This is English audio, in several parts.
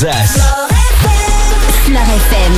Alsace. Fleur FM.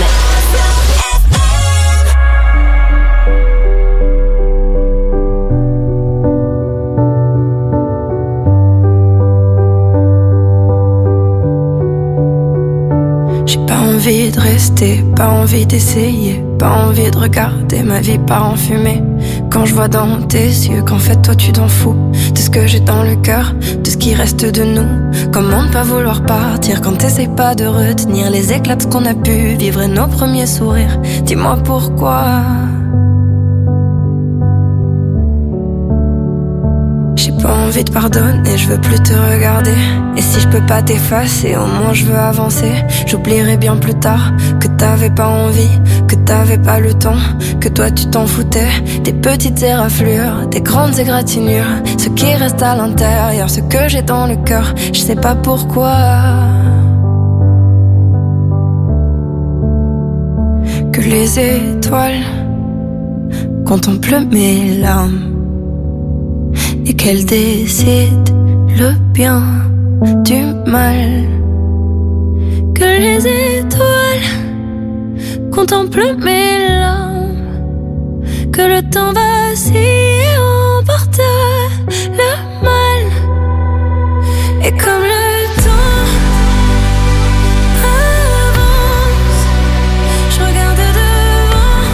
J'ai pas envie de rester, pas envie d'essayer, pas envie de regarder ma vie part en fumée. Quand je vois dans tes yeux qu'en fait toi tu t'en fous de ce que j'ai dans le cœur, de ce qui reste de nous. Comment ne pas vouloir partir quand t'essayes pas de retenir les éclats de ce qu'on a pu vivre et nos premiers sourires. Dis-moi pourquoi. J'ai pas envie de pardonner, je veux plus te regarder. Et si je peux pas t'effacer, au moins je veux avancer. J'oublierai bien plus tard que t'avais pas envie, que t'avais pas le temps, que toi tu t'en foutais. Des petites éraflures, des grandes égratignures, ce qui reste à l'intérieur, ce que j'ai dans le cœur, je sais pas pourquoi. Que les étoiles contemplent mes larmes et qu'elle décide le bien du mal. Que les étoiles contemplent mes larmes, que le temps vacille et emporte le mal. Et comme le temps avance, je regarde devant,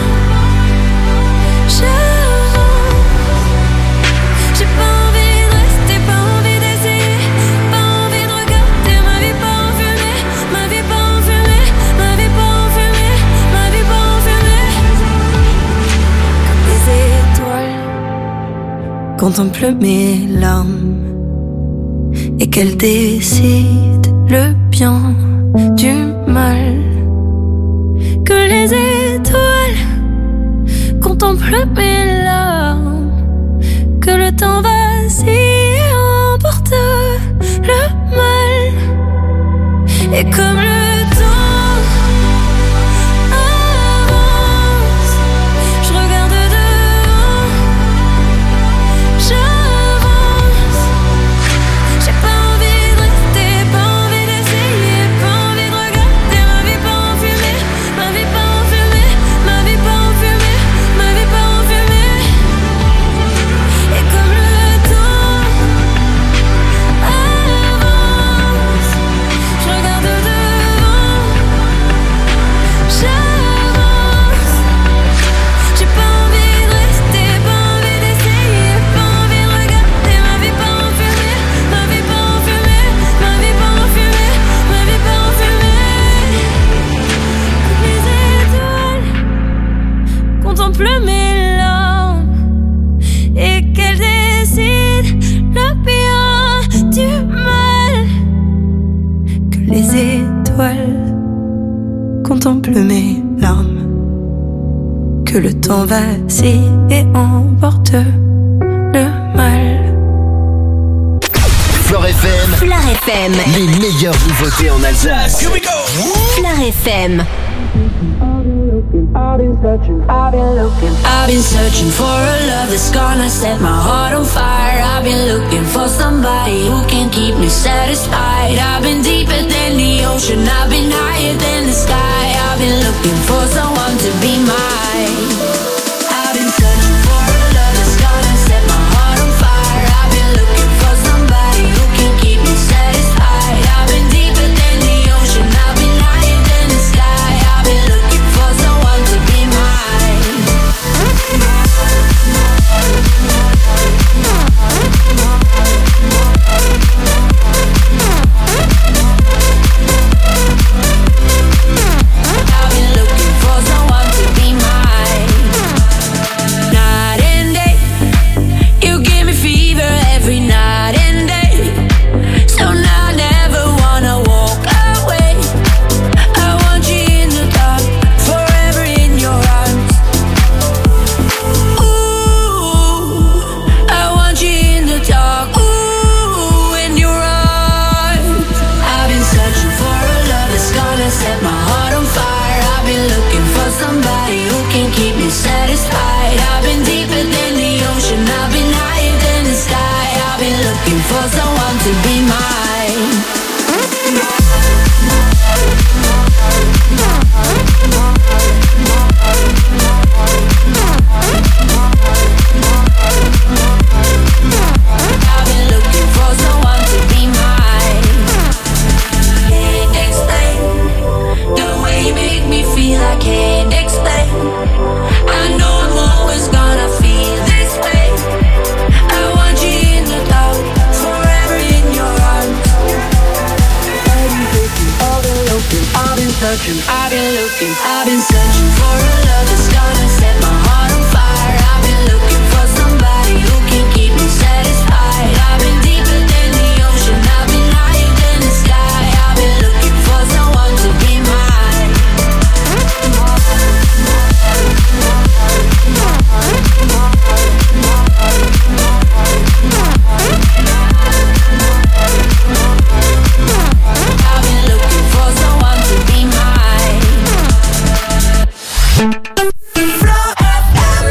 j'ai pas envie de rester, pas envie d'essayer, pas envie de regarder ma vie pas en fumée, ma vie pas en fumée, ma vie pas en fumée, ma vie pas en fumée. Comme les étoiles contemplent mes larmes et qu'elles décident le bien du mal. Que les étoiles contemplent mes larmes, que le temps vacille et emporte le mal. Et comme le temps avance, je regarde devant, j'avance. J'ai pas envie de rester, pas envie d'essayer, pas envie de regarder ma vie pas en fumée, ma vie pas en fumée, ma vie pas en fumée, ma vie pas en fumée. Et comme le temps avance, je regarde devant, j'avance. J'ai pas envie de rester, pas envie d'essayer, pas envie de regarder ma vie pas en fumée, ma vie pas en fumée, ma vie pas en fumée, ma vie pas en fumée. Comme les étoiles contemplent mes larmes et qu'elles décident le bien du mal. Que les étoiles contemplent mes larmes, que le temps vacille et emporte le mal. Fleur FM, Fleur FM. les meilleures nouveautés en Alsace. Fleur FM. I've been searching for a love that's gonna set my heart on fire. I've been looking for somebody who can keep me satisfied. I've been deeper than the ocean, I've been higher than the sky. I've been looking for someone to be mine. I've been searching for a love that's gonna set my heart on fire. I've been looking for somebody who can keep me satisfied. I've been deeper than the ocean, I've been higher than the sky. I've been looking for someone to be mine. I've been looking for someone to be mine. searching, I've been looking, I've been searching for a love that's gonna set my heart on fire. I've been looking for somebody who can keep me satisfied. I've been deeper than the ocean, I've been higher than the sky. I've been looking for someone to be mine. I've been looking for someone to be mine. Flow FM.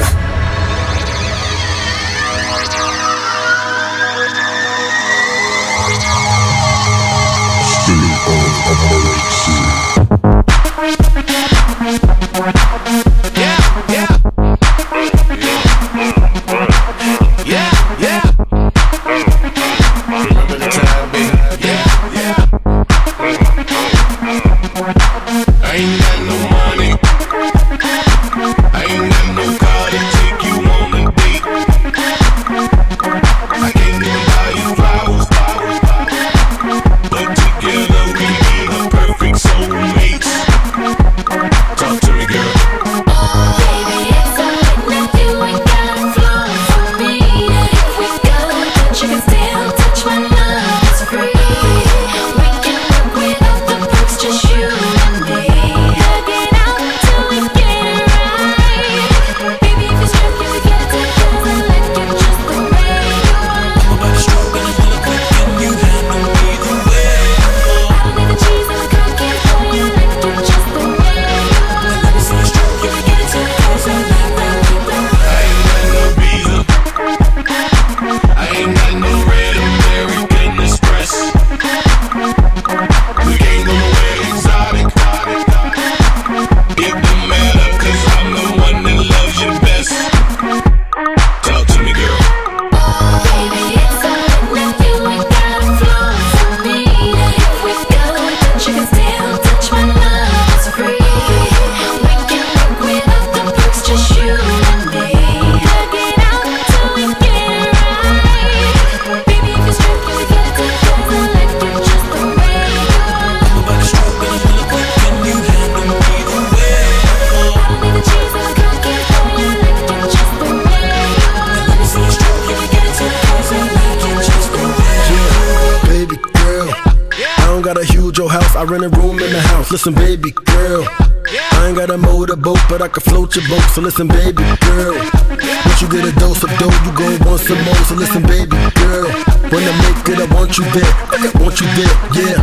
I rent a room in the house. Listen, baby girl, I ain't got a motorboat, but I can float your boat. So listen, baby girl, once you get a dose of dough, you gon' want some more. So listen, baby girl, when I make it, I want you there. I want you there, yeah.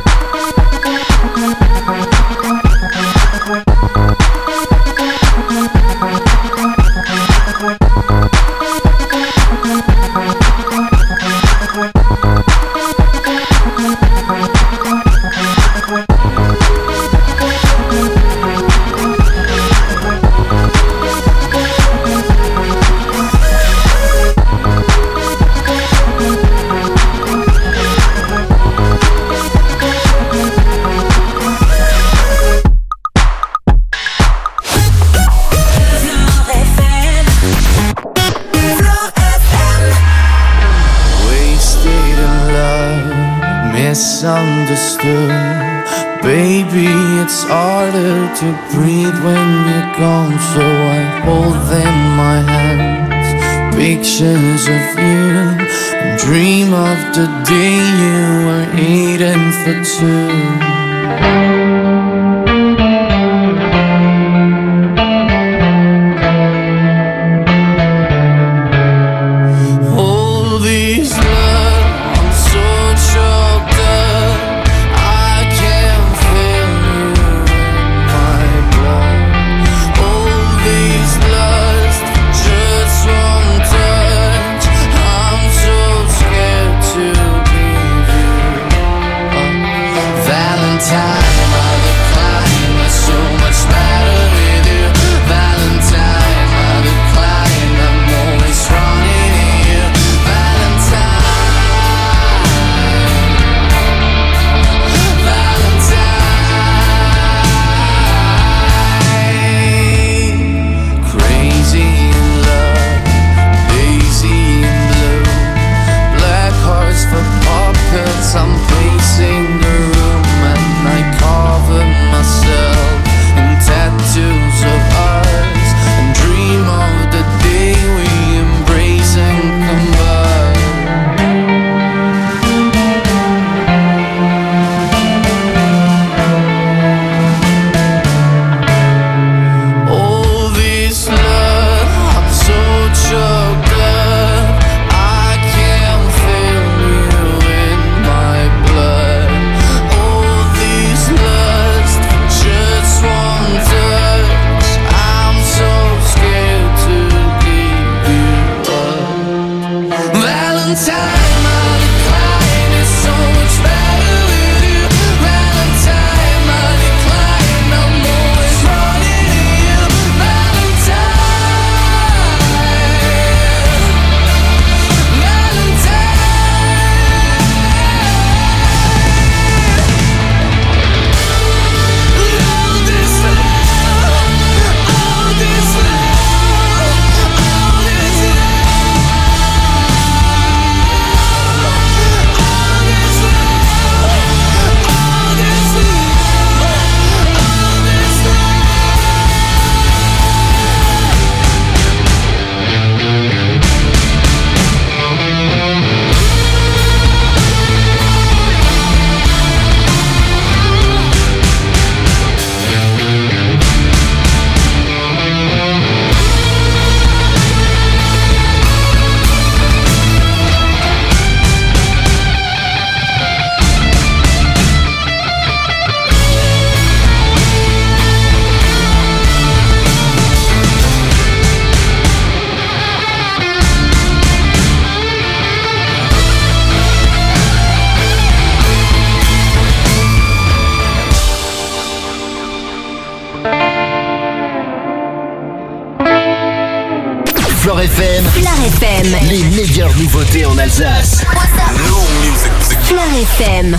Misunderstood, baby, it's harder to breathe when you're gone. So I hold in my hands pictures of you and dream of the day you were eating for two. Flair FM. Flair FM. Les meilleures nouveautés en Alsace. Flair FM.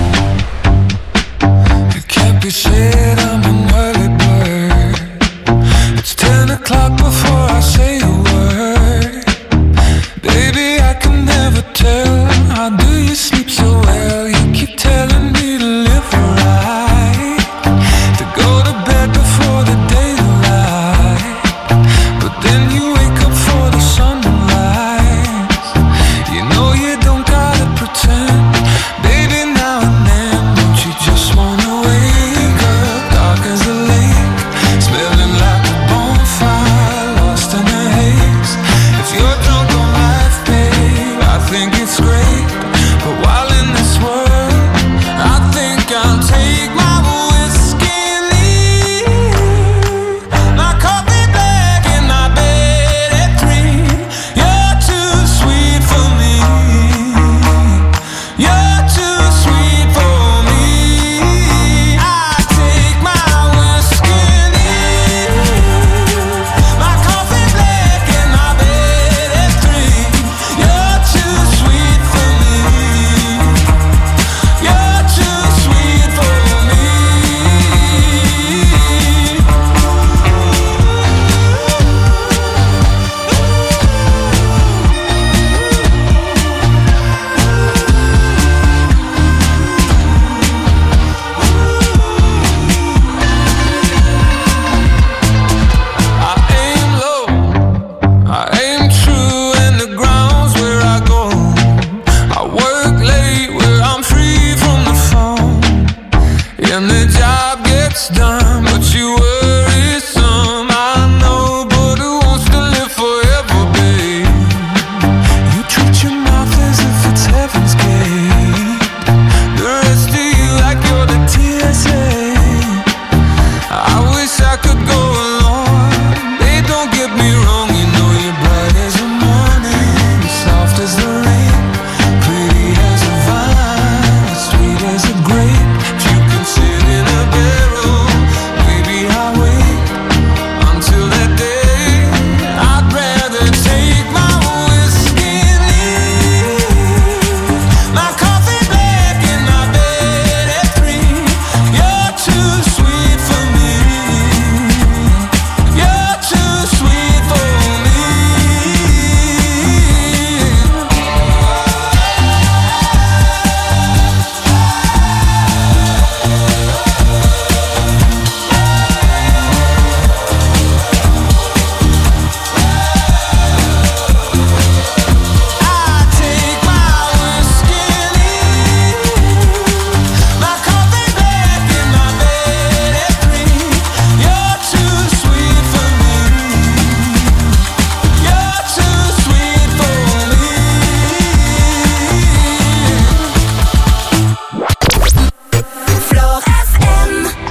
It can't be said I'm an early bird. It's 10 o'clock before I say a word. Baby, I can never tell. How do you sleep so well? You keep telling me to live right, to go to bed before the daylight, but then you wake up for the sunrise. You know you don't gotta pretend, baby, now and then. Don't you just wanna wake up dark as a lake, smelling like a bonfire, lost in a haze. If you're drunk on life, babe, I think it's great, but while in this world, I think I'll take my whiskey and leave. My coffee black and my bed at 3. You're too sweet for me. You're too sweet for me. I take my whiskey and leave. My coffee black and my bed at 3. You're too sweet for me. You're too sweet for me. I aim low, I aim true, and the ground's where I go. I work late where I'm free from the phone, and the job gets done, but you worry some. I know, but who wants to live forever, babe? You treat your mouth as if it's heaven's gate. The rest of you like you're the TSA. I wish I could go along. Hey, don't get me wrong, you know you're bright as the morning, soft as the rain, pretty as a vine, sweet as a grape. If you can sit in a barrel, baby, I'll wait until that day. I'd rather take my whiskey and leave. My coffee black and my bed at 3. You're too sweet for me. You're too sweet for me. I take my whiskey and leave. My coffee black and my bed at 3. You're too sweet for me. You're too sweet for me. Flair FM.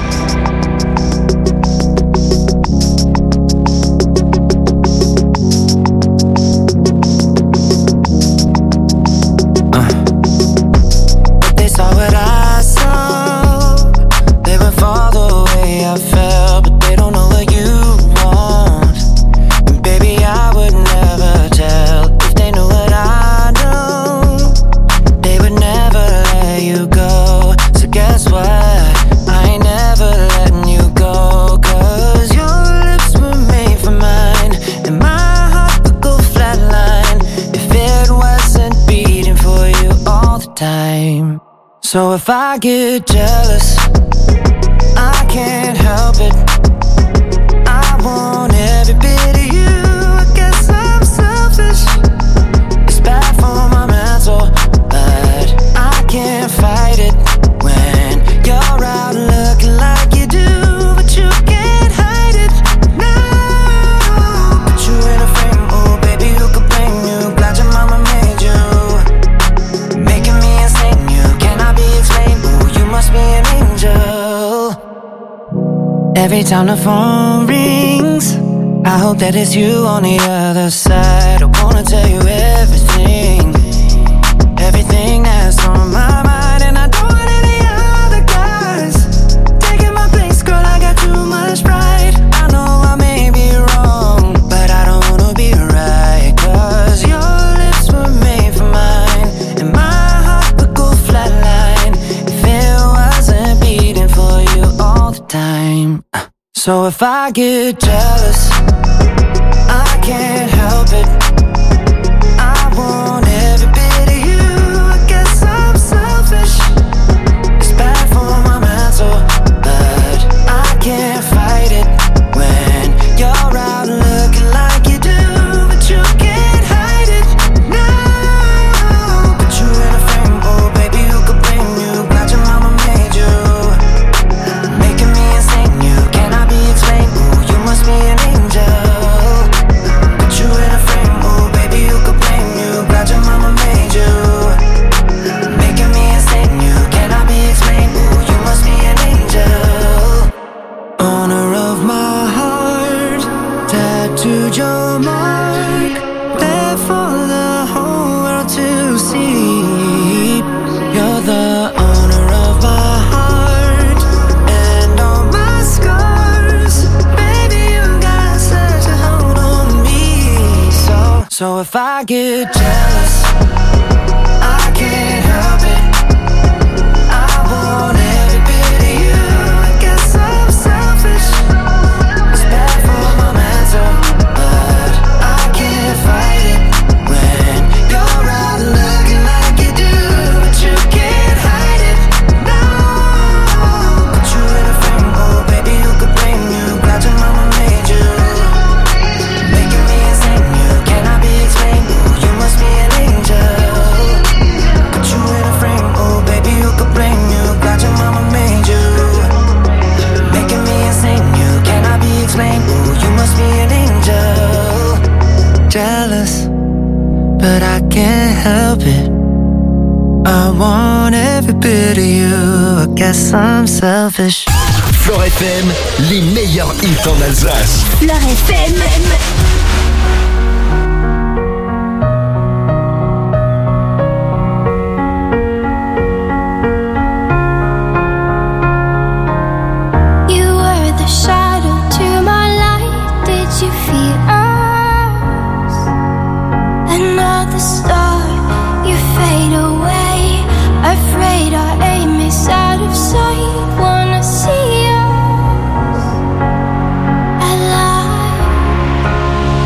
They saw what I saw. They would fall the way I felt, but they don't know what you want. And baby, I would never tell if they knew what I know. They would never let you go. So guess what? I ain't never letting you go. 'Cause your lips were made for mine, and my heart would go flatline if it wasn't beating for you all the time. So if I get jealous, I can't help it. I want every bit of you. I guess I'm selfish. It's bad for my mental, but I can't fight it when you're out looking like you do, but you can't hide it. No, put you in a frame, oh baby, who could blame you? Glad your mama made you, making me insane. You cannot be explained. Oh, you must be an angel. Every time the phone rings, I hope that it's you on the other side. I wanna tell you everything, everything that's on my mind, and I don't want any other guys taking my place, girl. I got too much pride. I know I may be wrong, but I don't wanna be right. So if I get jealous, I can't help it. I want every bit of you. I guess I'm selfish. It's bad for my mental, but I can't fight it when you're out looking like you do, but you can't hide it. No, put you in a frame, oh baby, who could blame you? Glad your mama made you, making me insane. You cannot be explained. Ooh, you must be an angel. Put you in a frame, oh baby, who could blame you? Glad your mama made you, making me insane. You cannot be explained. Ooh, you must be an angel. Owner of my heart, tattooed your mark, there for the whole world to see. You're the owner of my heart and all my scars. Baby, you got such a hold on me. So if I get jealous, I can't help it. I want every bit of you. I guess I'm selfish. It's bad for my mental, but I can't fight it when you're out looking like you do, but you can't hide it. No, put you in a frame, oh baby, who could blame you? Glad your mama made you, making me insane. You cannot be explained. Ooh, you must be an angel. Put you in a frame, oh baby, who could blame you? Glad your mama made you, making me insane. You cannot be explained. Ooh, you must be an angel. Jealous, but I can't help it. I want every bit of you. I guess I'm selfish. Flore FM, les meilleurs hits en Alsace. Flore FM. You were the shadow to my light. Did you feel us? Another star, you fade away. Afraid our aim is out of sight. Wanna see us alive.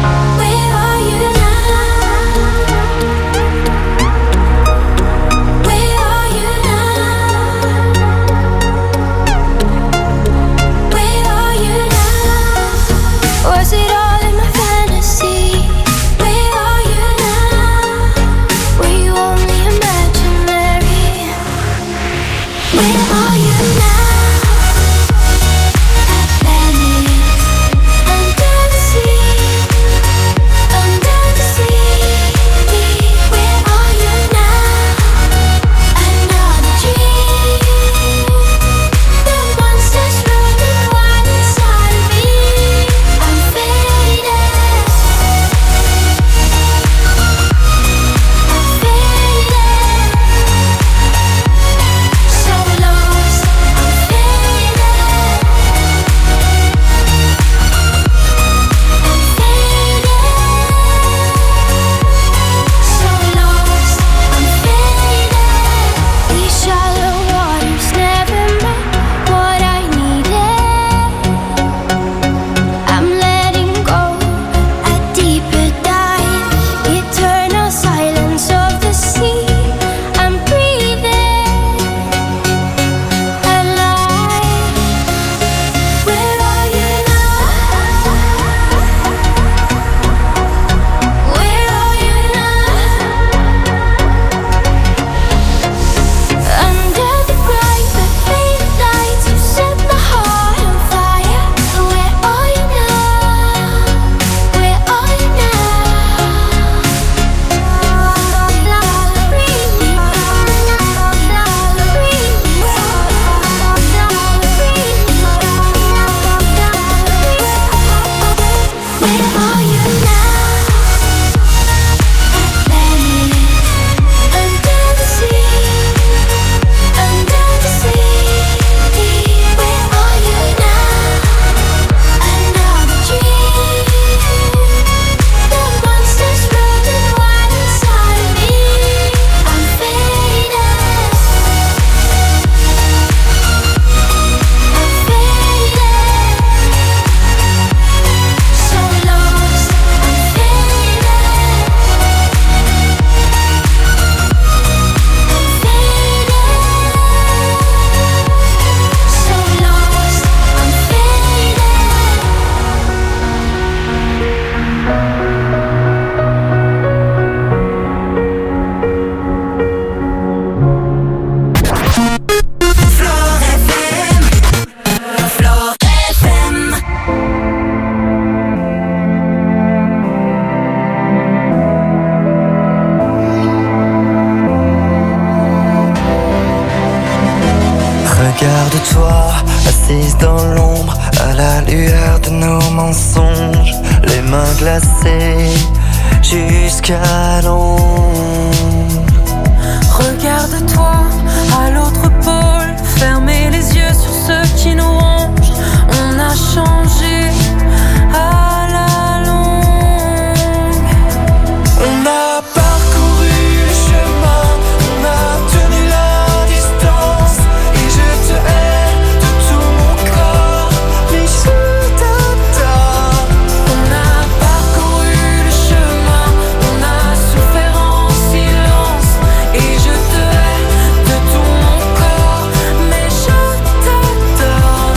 assise dans l'ombre, à la lueur de nos mensonges, les mains glacées jusqu'à l'ombre. Regarde-toi à l'autre pôle, fermez les yeux sur ceux qui nous rongent. On a changé à la longue. On a parcouru le chemin, on a tenu la distance, et je te hais de tout mon corps, mais je t'adore. On a parcouru le chemin, on a souffert en silence, et je te hais de tout mon corps, mais je t'adore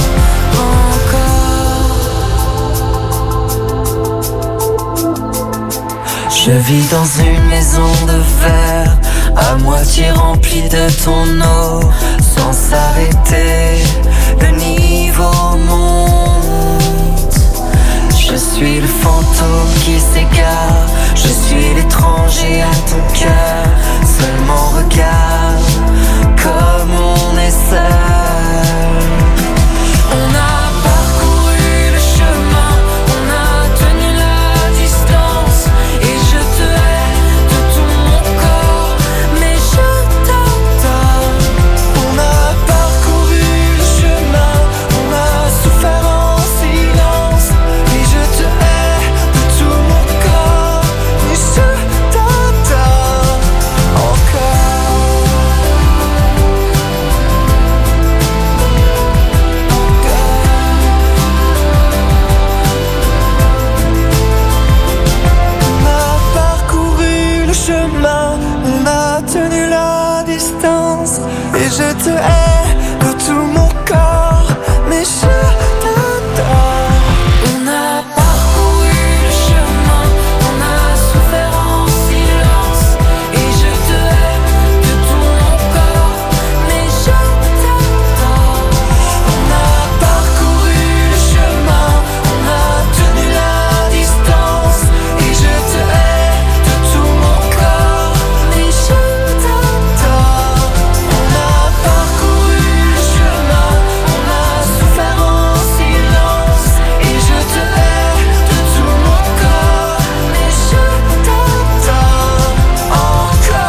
encore. Je vis dans une maison de verre, à moitié remplie de ton eau, sans s'arrêter, le niveau monte. Je suis le fantôme qui s'égare, je suis l'étranger à ton cœur. Seulement regarde comme on est seul. On a parcouru le chemin, on a tenu la distance, et je te hais de tout mon corps, mais je t'adore. On a parcouru le chemin, on a souffert en silence, et je te hais de tout mon corps, mais je t'adore encore. On a parcouru le chemin, on a tenu la distance, et je te hais de tout mon corps, mais je t'adore. On a parcouru le chemin, on a souffert en silence, et je te hais de tout mon corps, mais je t'adore. On a parcouru le chemin, on a tenu la distance, et je te hais de tout mon corps, mais je t'adore. On a parcouru le chemin, on a souffert en silence, et je te hais de tout mon corps, mais je t'adore encore,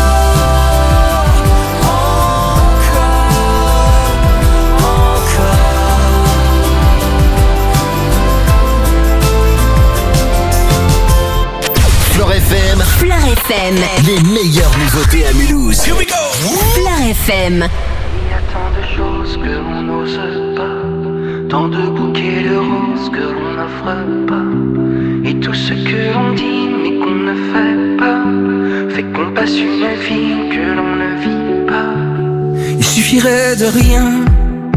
Flore FM, Fleur FM. les meilleures nouveautés à Mulhouse. Fleur FM. Il y a tant de choses que l'on n'ose pas, tant de bouquets de roses que l'on n'offre pas, et tout ce que l'on dit mais qu'on ne fait pas, fait qu'on passe une vie que l'on ne vit pas. Il suffirait de rien,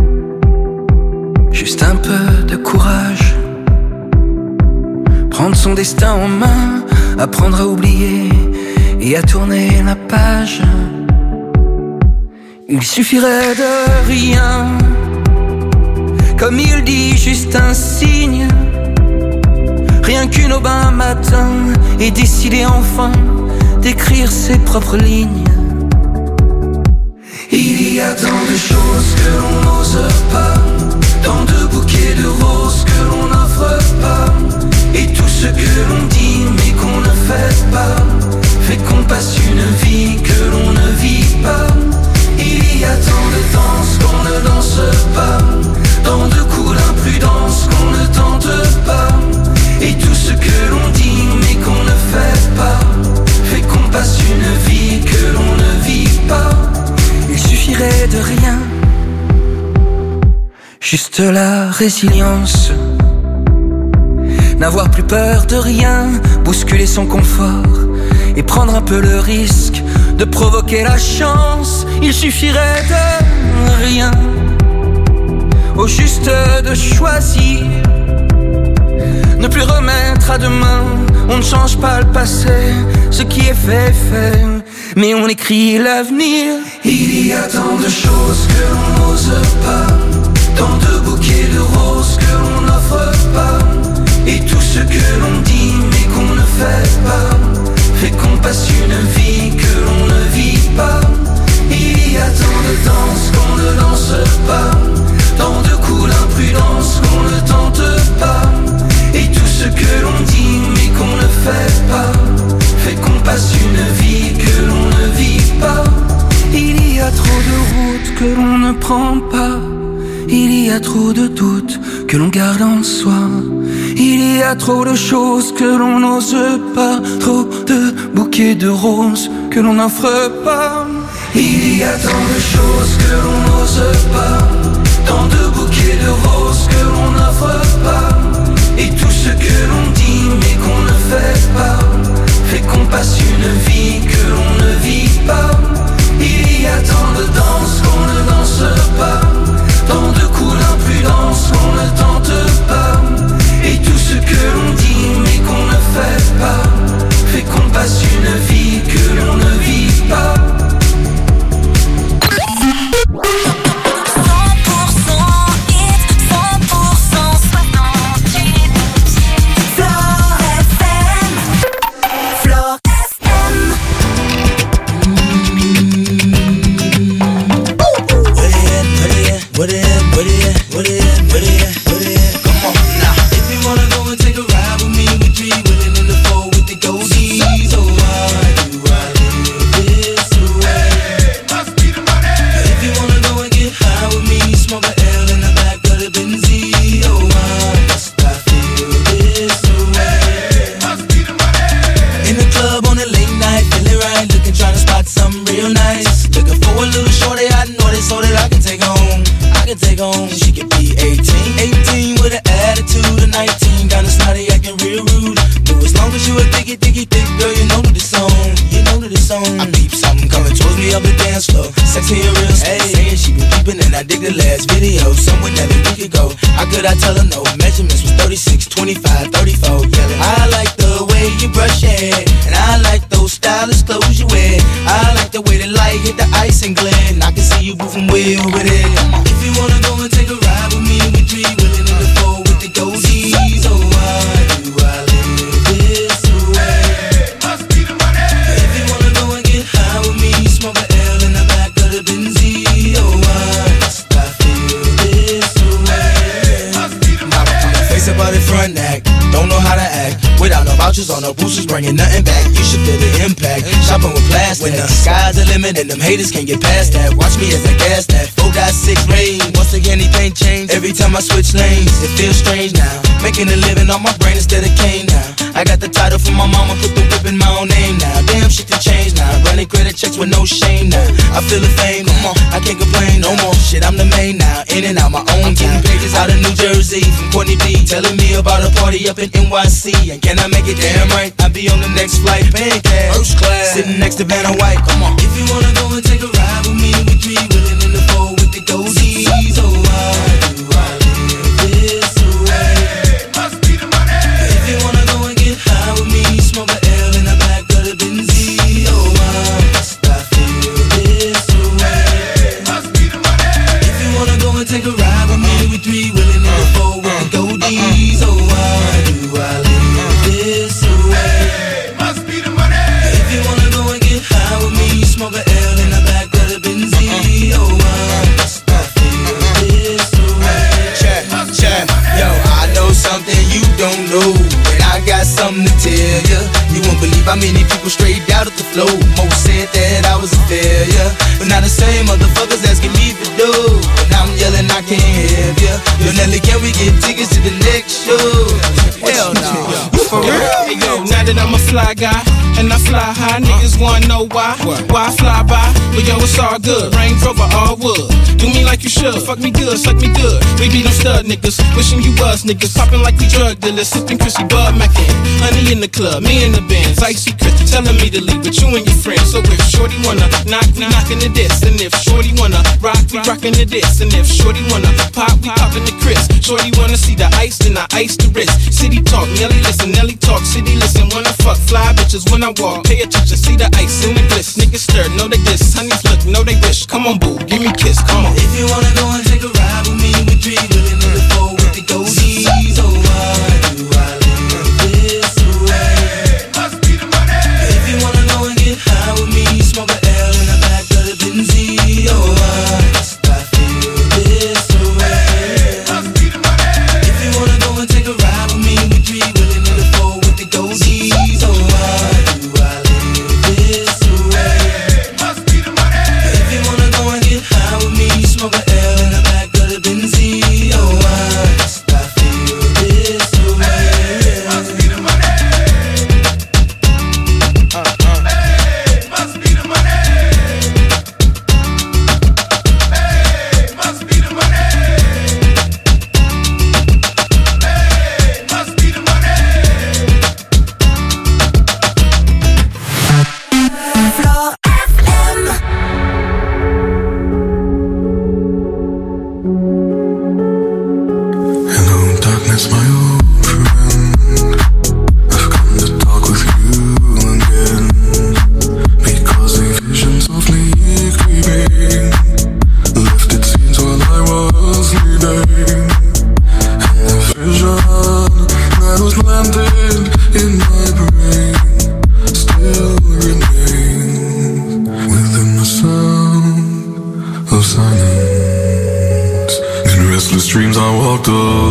juste un peu de courage, prendre son destin en main, apprendre à oublier et à tourner la page. Il suffirait de rien, comme il dit, juste un signe, rien qu'une aubin matin, et décider enfin d'écrire ses propres lignes. Il y a tant de choses que l'on n'ose pas, tant de bouquets de roses que l'on n'offre pas, et tout ce que l'on dit mais qu'on ne fait pas, fait qu'on passe une vie que l'on ne vit pas. Il y a tant de danses qu'on ne danse pas, tant de coups d'imprudence qu'on ne tente pas, et tout ce que l'on dit mais qu'on ne fait pas, fait qu'on passe une vie que l'on ne vit pas. Il suffirait de rien, juste la résilience, n'avoir plus peur de rien, bousculer son confort et prendre un peu le risque de provoquer la chance. Il suffirait de rien, au juste de choisir, ne plus remettre à demain. On ne change pas le passé, ce qui est fait, fait, mais on écrit l'avenir. Il y a tant de choses que l'on n'ose pas, tant de bouquets de roses que l'on n'offre pas, et tout ce que l'on dit mais qu'on ne fait pas, fait qu'on passe une vie que l'on ne vit pas. Il y a tant de danses qu'on ne danse pas, tant de coups a trop de doutes que l'on garde en soi. Il y a trop de choses que l'on n'ose pas, trop de bouquets de roses que l'on n'offre pas. Il y a tant de choses que l'on n'ose pas, tant de bouquets de roses que l'on n'offre pas. Et tout ce que l'on dit mais qu'on ne fait pas, fait qu'on passe une vie que l'on ne vit pas. Il y a tant de danses qu'on ne danse pas, tant de coups d'impudence qu'on ne tente pas. Et tout ce que l'on dit mais qu'on ne fait pas, fait qu'on passe une vie que l'on ne vit pas. 25, 34, yelling. I like the way you brush your hair, and I like those stylish clothes you wear. I like the way the light hit the ice and glare, and I can see you moving way over there. If you wanna go and take a ride with me, we three willing in the four with the goldies. Oh, why do I live this way? Must be the money. If you wanna go and get high with me, smoke a L in the back of the Benzie. Oh, why must I feel this way? Must be the money. Face about the front act, don't know how to act. Without no vouchers on no boosters, bringing nothing back. You should feel the impact. Shopping with plastic. When the sky's the limit and them haters can't get past that. Watch me as I gas that 4.6 rain. Once again, he can't change. Every time I switch lanes, it feels strange now. Making a living on my brain instead of cane now. I got the title from my mama, put the whip in my own name now. Damn, shit can change now. Running credit checks with no shame now. I feel the fame, come on, I can't complain no more. Shit, I'm the main now. In and out my own time. Pages out of New Jersey from Courtney B. Telling me about a party up in NYC. And can I make it damn right? I'll be on the next flight, paying cash. First class, sitting next to Vanna White. Come on. If you wanna go and take a ride with me, we three willing in the four with the goldies. Oh, why do I live this way? Must be the money. If you wanna go and get high with me, smoke a L in the back of the Benzie. Oh, why must I feel this way? Must be the money. If you wanna go and take a ride with me, we three willing in the four with the goldies. Oh, why do I live this way? Must be the money. If you wanna go and get high with me, smoke a L in the back of the Benzie. Oh, why must I feel this way? Check, yo, I know something you don't know, and I got something to tell ya. You won't believe how many people straight out of the flow. Most said that I was a failure, but now the same motherfuckers asking me for dough. And I'm yelling I can't have ya. Yo, Nelly, can we get tickets to the next show? Hell no. For real? Hey, yo, now that I'm a fly guy and I fly high, niggas wanna know why I fly by. But yo, it's all good, Range Rover, all wood. Do me like you should, fuck me good, suck me good. We be them stud niggas, wishing you was niggas. Popping like we drug dealers, sipping Chrissy Bud Mackin. Honey in the club, me in the Benz, icy Chris telling me to leave with you and your friends. So if Shorty wanna knock, we knockin' the diss. And if Shorty wanna rock, we rockin' the diss. And if Shorty wanna pop, we poppin' the Chris. Shorty wanna see the ice, then I ice the wrist. City talk, Nelly listen, Nelly talk, city listen. When I fuck, fly bitches when I walk. Pay attention, see the ice in the bliss. Niggas stir, know they diss. Honeys look, know they wish. Come on, boo, give me a kiss, come on. If you wanna go and take a ride with me, we three willing in the four with the goldies. Oh, why do I live this way? Must be the money. If you wanna go and get high with me, smoke a L in the back of the Benzie. Oh, why must I feel this way? Must be the money. If you wanna go and take a ride with me, we three willing in the four with the goldies. Oh, why do I live this way? Must be the money. If you wanna go and get high with me, smoke a L walked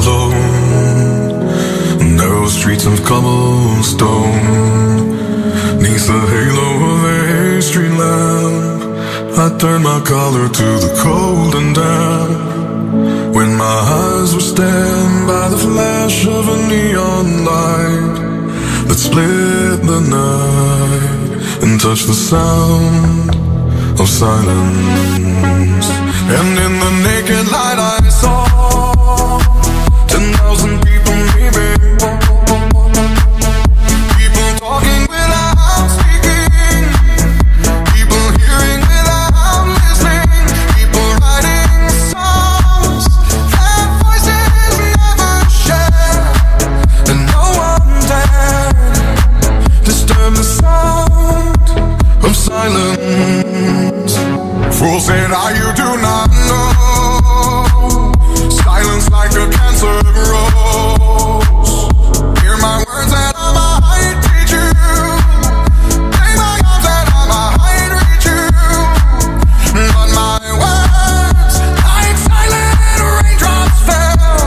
alone, narrow streets of cobblestone. Neath the halo of a street lamp, I turned my collar to the cold and damp. When my eyes were stabbed by the flash of a neon light that split the night and touched the sound of silence. And in the naked light I saw 10,000 people maybe, people talking without speaking, people hearing without listening, people writing songs that voices never share, and no one dared disturb the sound of silence. Fool said, you do not know. Silence like a cancer grows. Hear my words and I might teach you. Play my arms and I might reach you. But my words, like silent raindrops, fell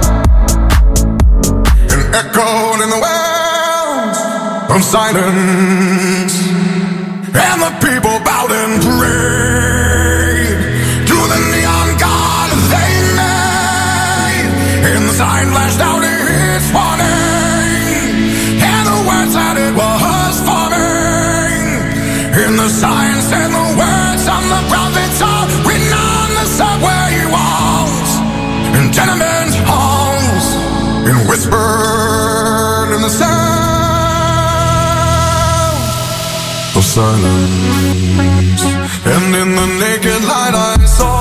and echoed in the wells of silence. And the people bowed and prayed to the neon god they made. And the sign flashed out its warning, and the words that it was forming. And the sign said the words of the prophets are written on the subway walls and tenement halls, and whispered in the sound of silence. And in the naked light I saw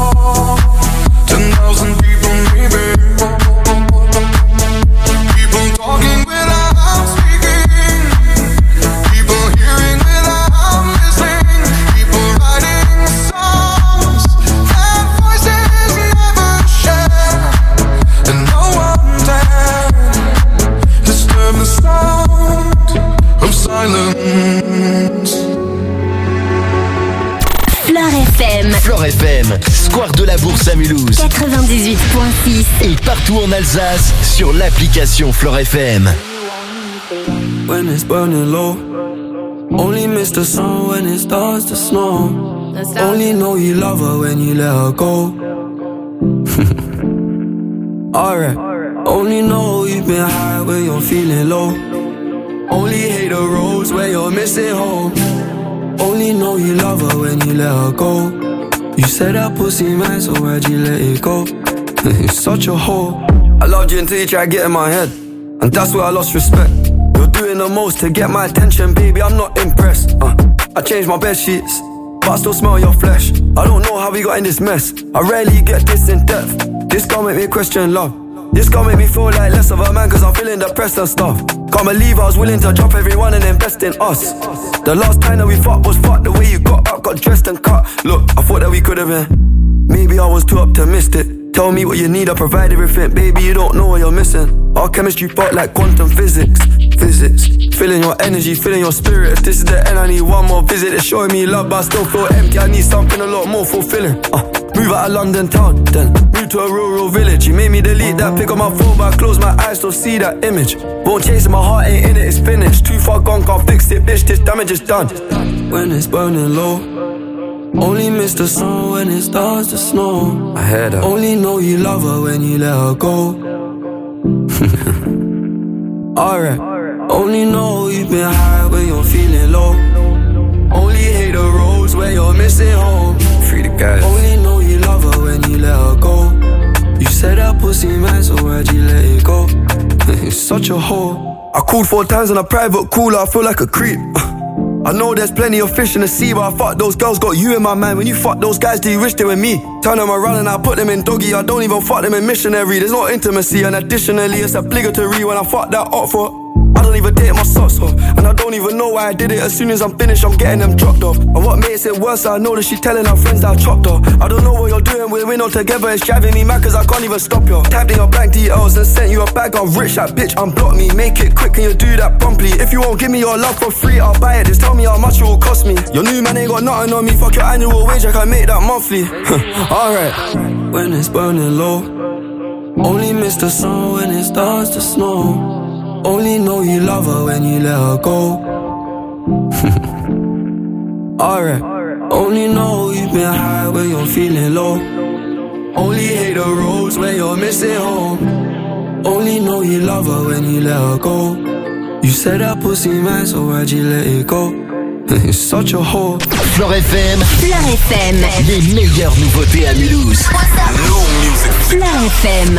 10,000 people maybe, people talking without speaking, people hearing without listening, people writing songs that voices never share, and no one dared disturb the sound of silence. Flore FM, Square de la Bourse à Mulhouse 98.6 et partout en Alsace sur l'application Flore FM. When it's burning low, only miss the sun when it starts to snow. Only know you love her when you let her go. Alright, only know you've been high when you're feeling low. Only hate the roads where you're missing home. Only know you love her when you let her go. You said that pussy man, so why'd you let it go? You're such a hoe. I loved you until you tried to get in my head, and that's where I lost respect. You're doing the most to get my attention, baby, I'm not impressed. I changed my bed sheets, but I still smell your flesh. I don't know how we got in this mess. I rarely get this in depth. This gon' make me question love. This gon' make me feel like less of a man, cause I'm feeling depressed and stuff. Can't believe I was willing to drop everyone and invest in us. The last time that we fought was fucked. The way you got up, got dressed and cut. Look, I thought that we could've been. Maybe I was too optimistic. Tell me what you need, I provide everything. Baby, you don't know what you're missing. Our chemistry fought like quantum physics. Feeling your energy, feeling your spirit. If this is the end, I need one more visit. It's showing me love, but I still feel empty. I need something a lot more fulfilling. Move out of London town, then move to a rural village. You made me delete that pic on my phone, but I close my eyes, still see that image. Won't chase it, my heart ain't in it, it's finished. Too far gone, can't fix it, bitch, this damage is done. When it's burning low, only miss the sun when it starts to snow. I heard her. Only know you love her when you let her go. Alright, only know you've been high when you're feeling low. Only hate the roads where you're missing home. Free the guys. Only know you love her when you let her go. You said that pussy man, so why'd you let it go? You're such a hoe. I called 4 times on a private call, I feel like a creep. I know there's plenty of fish in the sea, but I fuck those girls, got you in my mind. When you fuck those guys, do you wish they were me? Turn them around and I put them in doggy. I don't even fuck them in missionary. There's no intimacy, and additionally it's obligatory when I fuck that up for. I don't even take my socks off, and I don't even know why I did it. As soon as I'm finished, I'm getting them dropped off. And what makes it worse, I know that she telling her friends that I chopped her. I don't know what you're doing, we're not together. It's driving me mad cause I can't even stop you. Tapped in your bank details and sent you a bag. I'm rich, that bitch unblock me. Make it quick, can you do that promptly? If you won't give me your love for free, I'll buy it. Just tell me how much it will cost me. Your new man ain't got nothing on me. Fuck your annual wage, I can make that monthly. Alright. When it's burning low, Only miss the sun when it starts to snow. Only know you love her when you let her go. Alright. Only know you've been high when you're feeling low. Only hate the roads when you're missing home. Only know you love her when you let her go. You said that pussy man, so why'd you let it go? It's such a whore. Flore FM. Flore FM. Les meilleures nouveautés à Mulhouse. Flore FM.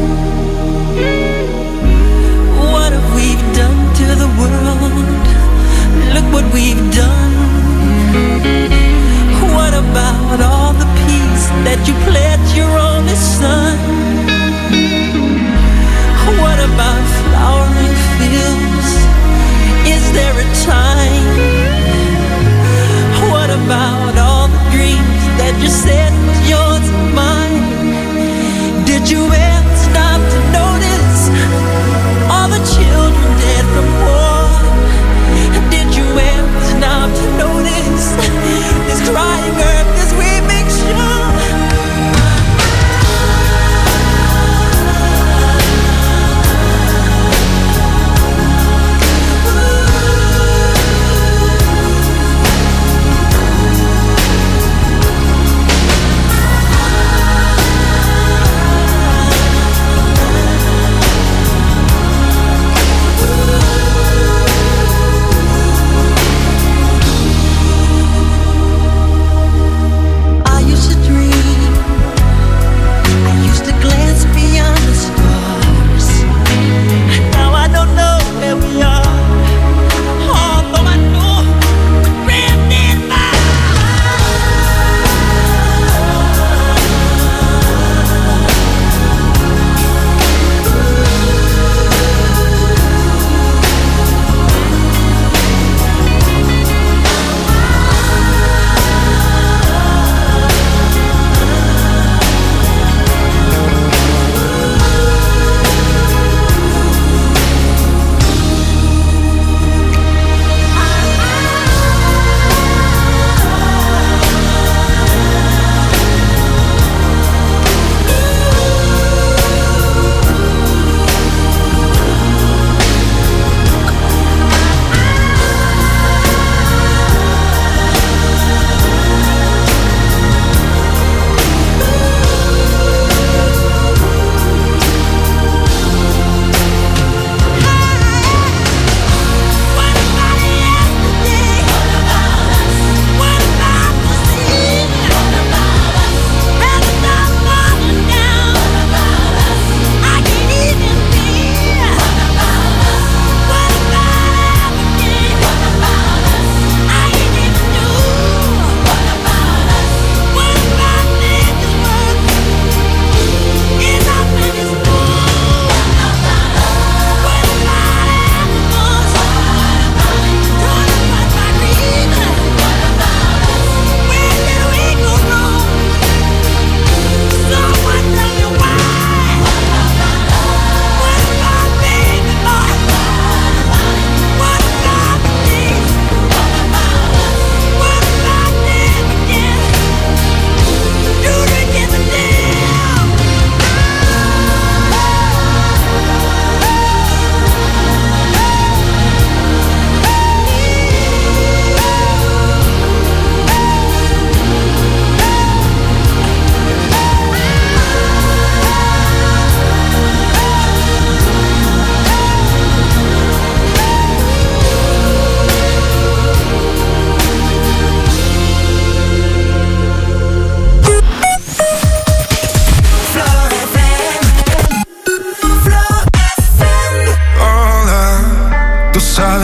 What have we done to the world?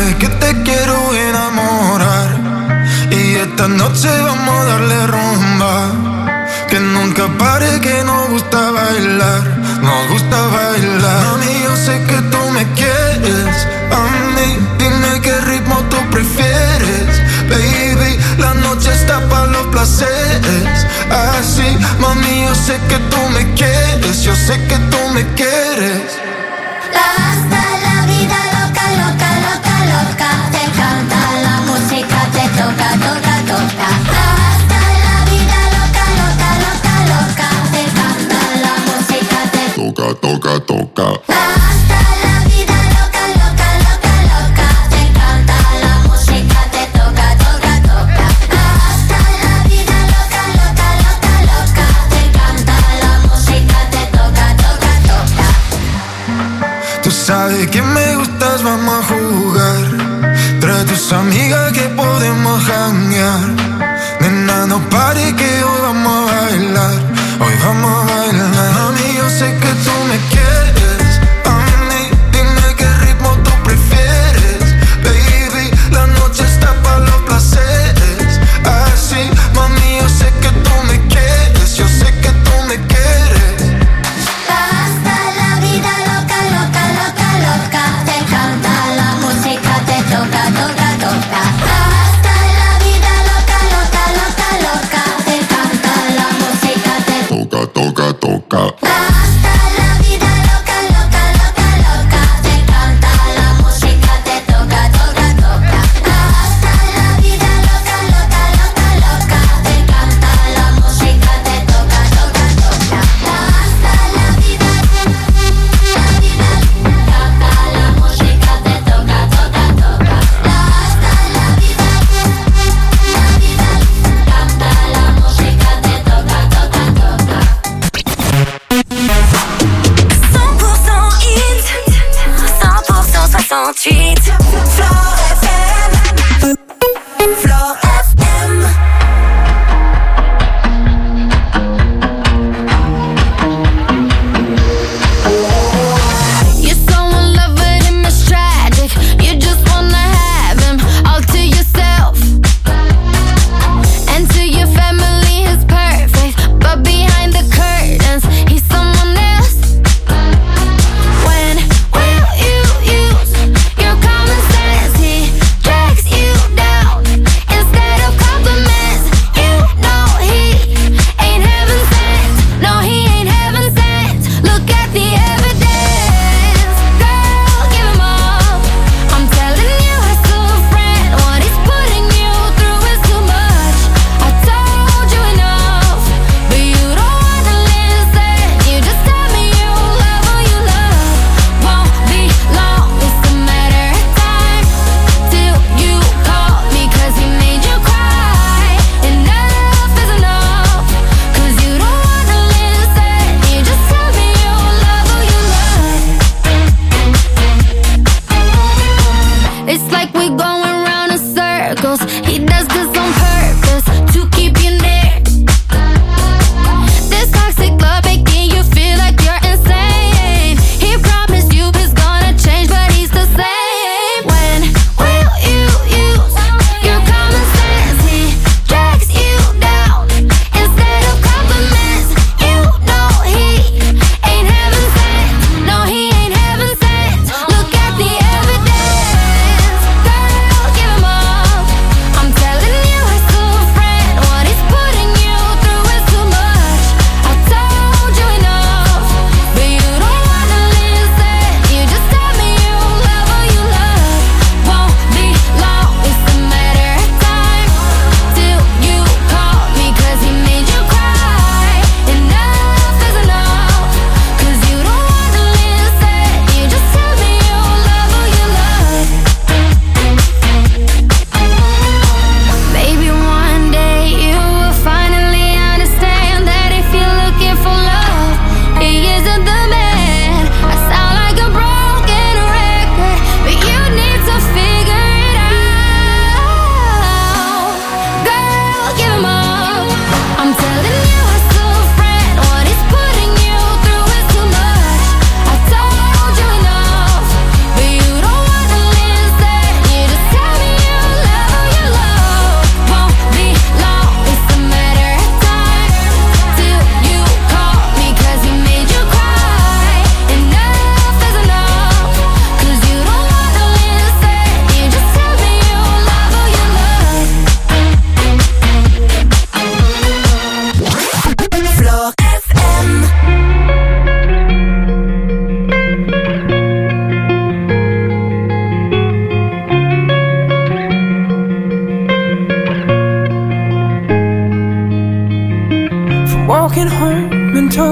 sabes que te quiero enamorar y esta noche vamos a darle rumba. Que nunca pare, que nos gusta bailar, nos gusta bailar. Mami, yo sé que tú me quieres a mí, dime qué ritmo tú prefieres. Baby, la noche está para los placeres. Así, mami, yo sé que tú me quieres, yo sé que tú me quieres. Hasta la vida loca, loca, loca, loca. Te canta la música, te toca, toca, toca. Hasta la vida loca, loca, loca, loca. Te canta la música, te toca, toca, toca. Hasta la vida loca, loca, loca, loca. Te canta la música, te toca, toca, toca. Hasta la vida loca, loca, loca, loca. Te canta la música, te toca, toca, toca. Tú sabes que me gustas, vamos a jugar. Trae tus amigas que podemos janguear. Nena, no pare que hoy vamos a bailar. Hoy vamos a bailar. Mami, yo sé que tú me quieres a mí, dime qué ritmo tú prefieres. Baby, la noche está para los placeres. Así, mami, yo sé que tú me quieres, yo sé que tú me quieres. Hasta la vida loca, loca, loca, loca. Te canta la música, te toca, toca, toca. Hasta la vida loca, loca, loca, loca. Te canta la música, te toca, toca, toca. hasta la vida loca,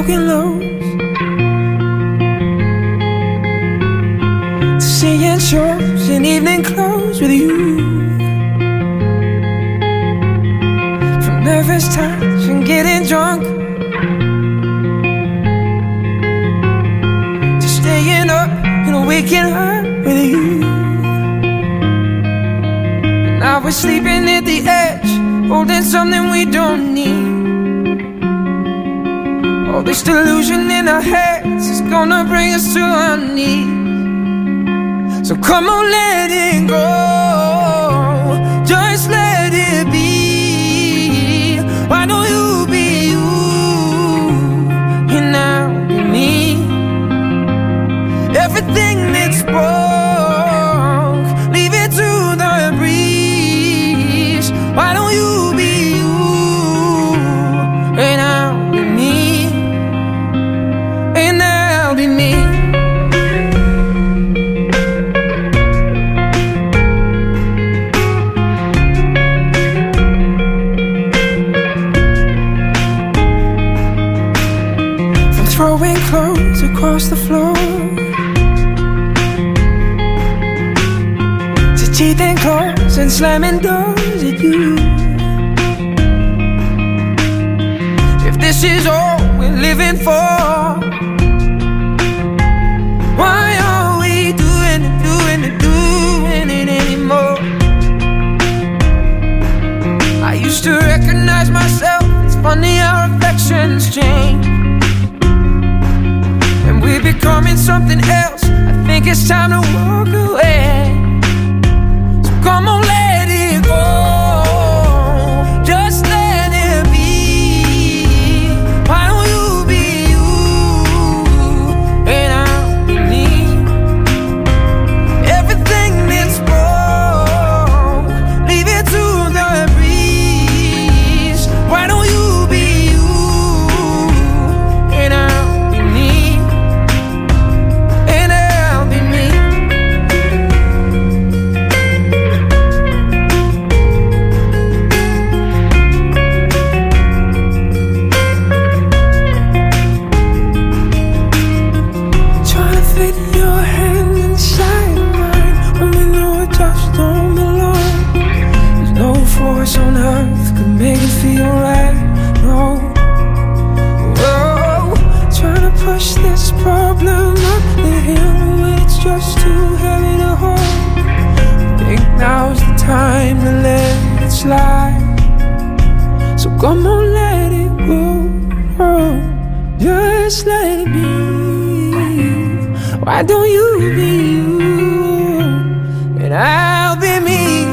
broken lows, to seeing shows in evening clothes with you, from nervous touch and getting drunk, to staying up and waking up with you. And now we're sleeping at the edge, holding something we don't need. All this delusion in our heads is gonna bring us to our knees. So come on, let it go, just let it be. Why don't you be you, and I'll be me. Everything that's broke, leave it to the breeze. Why don't you be you, and I'll be me, and I'll be me. From throwing clothes across the floor, to teething claws and slamming doors at you. If this is all we're living for, why are we doing it anymore? I used to recognize myself, it's funny how reflections change, and we're becoming something else. I think it's time to walk away. So come on, let it go, just let it be. Why don't you be you, and I'll be me. Everything that's broke, leave it to the breeze. Why don't you be you, and I'll be me, and I'll be me. Trying to fit your hand inside of mine when we know it just don't belong. There's no force on earth could make it feel right. No. Whoa. Trying to push this problem up the hill when it's just too heavy to hold. Think now's the time to let it slide. So come on, let it go. Oh, just let it be. Why don't you be you, and I'll be me.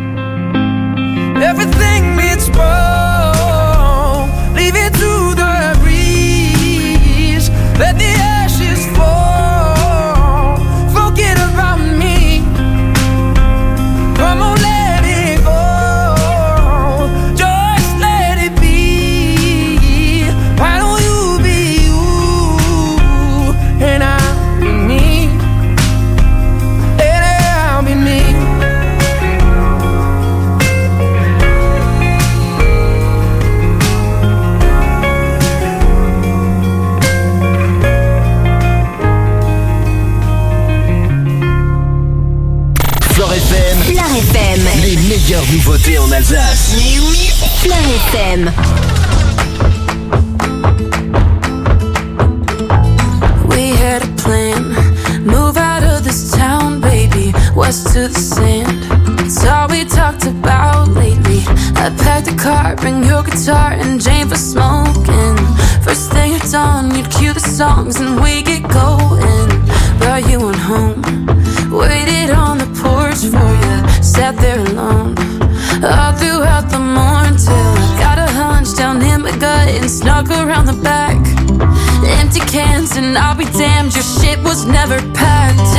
Everything that's broke, leave it to the breeze. Let the ashes fall, forget about me. Come on, let it go, just let it be. Why don't you be you, and I'll be me, and I'll be me. Fleur FM, les meilleures nouveautés en Alsace. Fleur FM. We had a plan, move out of this town, baby, west to the sand. It's all we talked about lately. I packed a car, bring your guitar and Jane for smoking. First thing at dawn, you'd cue the songs and we get going. Brought you on home, waited on the porch for you, sat there alone all throughout the morning till I got a hunch down in my gut and snuck around the back. Empty cans and I'll be damned, your shit was never packed.